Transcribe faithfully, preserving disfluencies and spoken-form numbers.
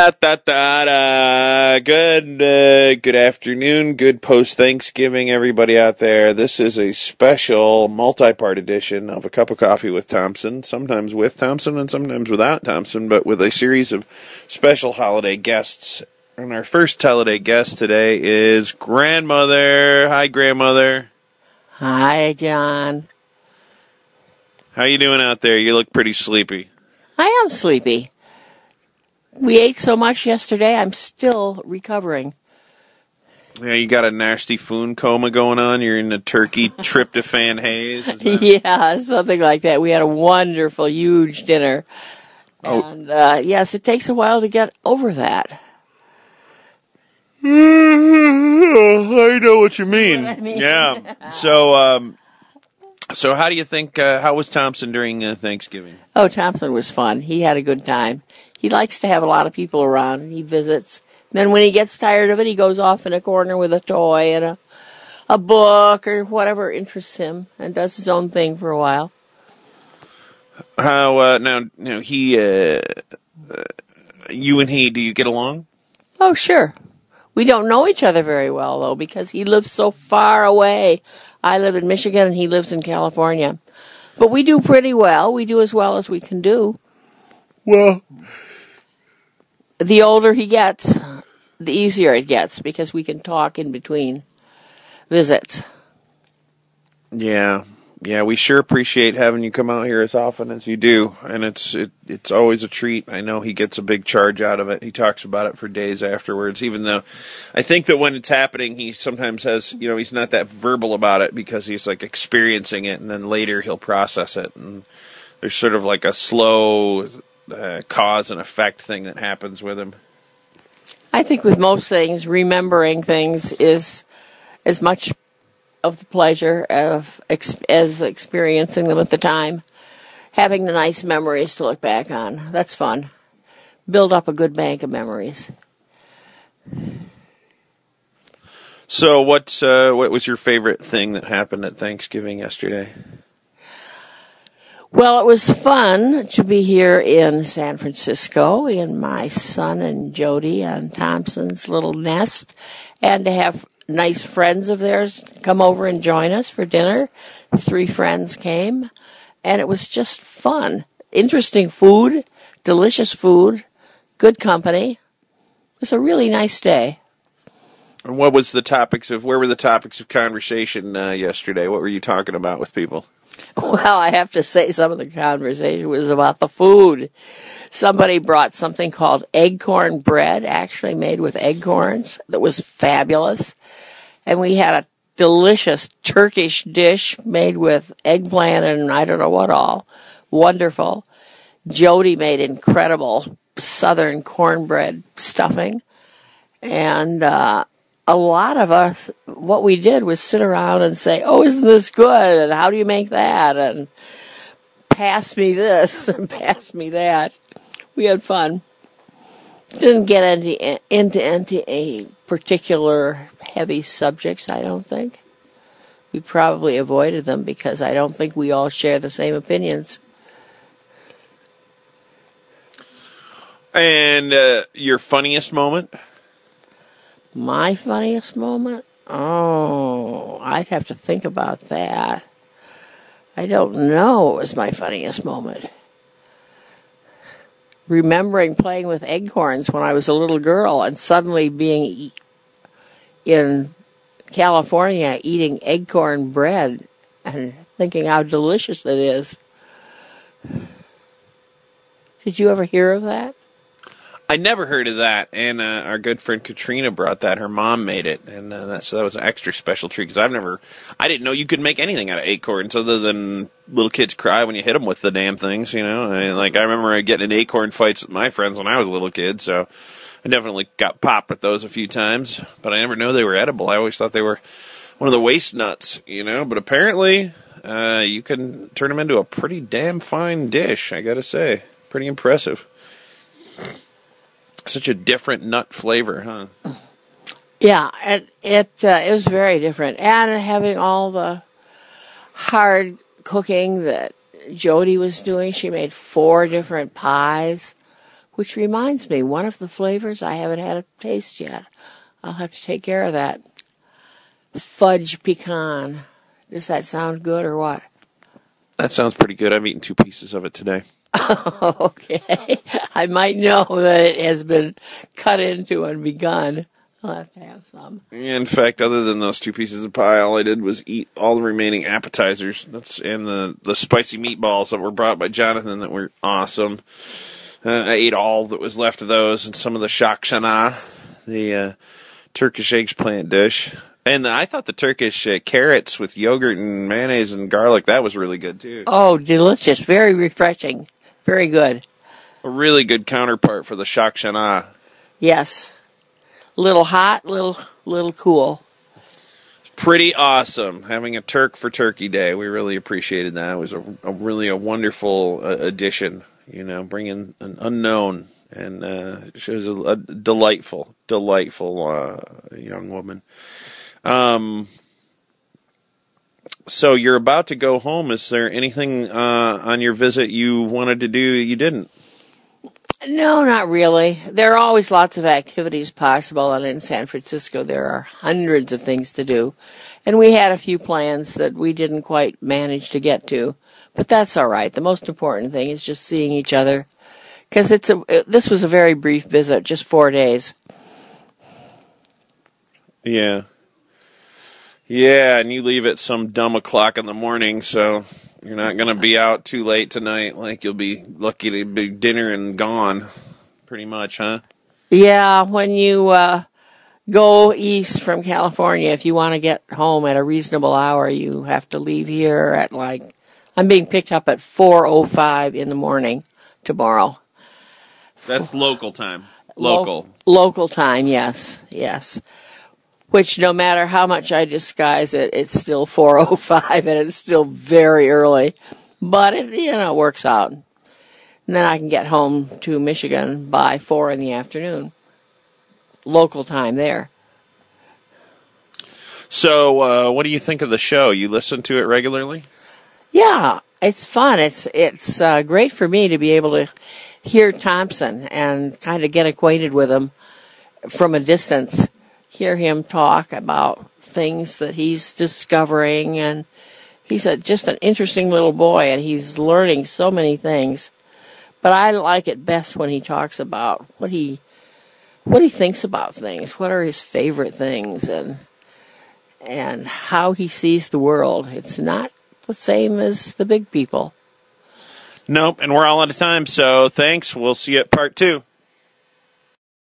Da, da, da, da. Good, uh, good afternoon, good post-Thanksgiving, everybody out there. This is a special multi-part edition of A Cup of Coffee with Thompson, sometimes with Thompson and sometimes without Thompson, but with a series of special holiday guests. And our first holiday guest today is Grandmother. Hi, Grandmother. Hi, John. How you doing out there? You look pretty sleepy. I am sleepy. We ate so much yesterday, I'm still recovering. Yeah, you got a nasty food coma going on. You're in the turkey tryptophan haze. Is that... Yeah, something like that. We had a wonderful, huge dinner. Oh. And, uh, yes, it takes a while to get over that. I know what you mean. What I mean. Yeah. So, um, so how do you think, uh, how was Thompson during uh, Thanksgiving? Oh, Thompson was fun. He had a good time. He likes to have a lot of people around, and he visits. Then when he gets tired of it, he goes off in a corner with a toy and a, a book or whatever interests him and does his own thing for a while. How, uh, now, you know, he, uh, uh, you and he, do you get along? Oh, sure. We don't know each other very well, though, because he lives so far away. I live in Michigan, and he lives in California. But we do pretty well. We do as well as we can do. Well, the older he gets, the easier it gets, because we can talk in between visits. Yeah. Yeah, we sure appreciate having you come out here as often as you do, and it's it, it's always a treat. I know he gets a big charge out of it. He talks about it for days afterwards, even though I think that when it's happening, he sometimes has, you know, he's not that verbal about it because he's like experiencing it, and then later he'll process it, and there's sort of like a slow uh, cause and effect thing that happens with him. I think with most things, remembering things is as much of the pleasure of ex- as experiencing them at the time. Having the nice memories to look back on. That's fun. Build up a good bank of memories. So what's, uh, what was your favorite thing that happened at Thanksgiving yesterday? Well, it was fun to be here in San Francisco in my son and Jody and Thompson's little nest, and to have nice friends of theirs come over and join us for dinner. Three friends came, and it was just fun. Interesting food, delicious food, good company. It was a really nice day. And what was the topics of, where were the topics of conversation uh, yesterday? What were you talking about with people? Well, I have to say some of the conversation was about the food. Somebody brought something called eggcorn bread, actually made with eggcorns, that was fabulous. And we had a delicious Turkish dish made with eggplant and I don't know what all. Wonderful. Jody made incredible southern cornbread stuffing. And uh, a lot of us, what we did was sit around and say, oh, isn't this good? And how do you make that? And pass me this and pass me that. We had fun. Didn't get into, into, into a particular heavy subjects, I don't think. We probably avoided them because I don't think we all share the same opinions. And uh, your funniest moment? My funniest moment? Oh, I'd have to think about that. I don't know what was my funniest moment. Remembering playing with acorns when I was a little girl and suddenly being in California eating acorn bread and thinking how delicious it is. Did you ever hear of that? I never heard of that, and uh, our good friend Katrina brought that. Her mom made it, and uh, that, so that was an extra special treat, because I've never, I didn't know you could make anything out of acorns other than little kids cry when you hit them with the damn things, you know? I mean, like, I remember getting in acorn fights with my friends when I was a little kid, so I definitely got popped with those a few times, but I never knew they were edible. I always thought they were one of the waste nuts, you know? But apparently, uh, you can turn them into a pretty damn fine dish, I gotta say. Pretty impressive. Such a different nut flavor, huh? Yeah, it it, uh, it was very different. And having all the hard cooking that Jody was doing, she made four different pies which reminds me, one of the flavors I haven't had a taste yet. I'll have to take care of that. Fudge pecan. Does that sound good or what? That sounds pretty good. I've eaten two pieces of it today. Okay. I might know that it has been cut into and begun. I'll have to have some. In fact, other than those two pieces of pie, all I did was eat all the remaining appetizers. That's and the, the spicy meatballs that were brought by Jonathan that were awesome. Uh, I ate all that was left of those and some of the shakshana, the uh, Turkish eggplant dish. And the, I thought the Turkish uh, carrots with yogurt and mayonnaise and garlic, that was really good too. Oh, delicious. Very refreshing. Very good. A really good counterpart for the shakshana. Yes. Little hot, little little cool. Pretty awesome. Having a Turk for Turkey Day. We really appreciated that. It was a, a really a wonderful uh, addition, you know, bringing an unknown. And uh, she was a, a delightful, delightful uh, young woman. Um, so you're about to go home. Is there anything uh, on your visit you wanted to do you didn't? No, not really. There are always lots of activities possible, and in San Francisco there are hundreds of things to do. And we had a few plans that we didn't quite manage to get to, but that's all right. The most important thing is just seeing each other, because it's a. This was a very brief visit, just four days. Yeah. Yeah, and you leave at some dumb o'clock in the morning, so you're not going to be out too late tonight. Like, you'll be lucky to be dinner and gone, pretty much, huh? Yeah, when you uh, go east from California, if you want to get home at a reasonable hour, you have to leave here at, like, I'm being picked up at four oh five in the morning tomorrow. That's local time. Local. Lo- local time, yes, yes. Which, no matter how much I disguise it, it's still four oh five, and it's still very early. But, it, you know, it works out. And then I can get home to Michigan by four in the afternoon. Local time there. So, uh, what do you think of the show? You listen to it regularly? Yeah, it's fun. It's, it's uh, great for me to be able to hear Thompson and kind of get acquainted with him from a distance. Hear him talk about things that he's discovering, and he's a, just an interesting little boy, and he's learning so many things. But I like it best when he talks about what he what he thinks about things, what are his favorite things, and and how he sees the world. It's not the same as the big people. Nope, and we're all out of time, so thanks. We'll see you at part two.